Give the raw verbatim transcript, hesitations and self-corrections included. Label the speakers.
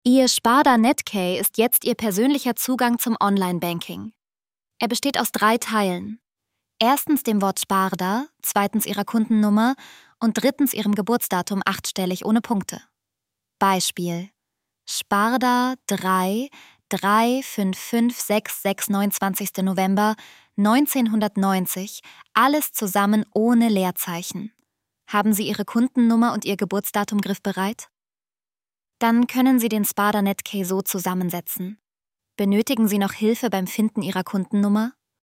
Speaker 1: Ihr Sparda Netkey ist jetzt Ihr persönlicher Zugang zum Online-Banking. Er besteht aus drei Teilen. Erstens dem Wort Sparda, zweitens Ihrer Kundennummer und drittens Ihrem Geburtsdatum achtstellig ohne Punkte. Beispiel: Sparda drei drei fünf fünf sechs sechs neunundzwanzigster November neunzehnhundertneunzig, alles zusammen ohne Leerzeichen. Haben Sie Ihre Kundennummer und Ihr Geburtsdatum griffbereit? Dann können Sie den Sparda Netkey so zusammensetzen. Benötigen Sie noch Hilfe beim Finden Ihrer Kundennummer?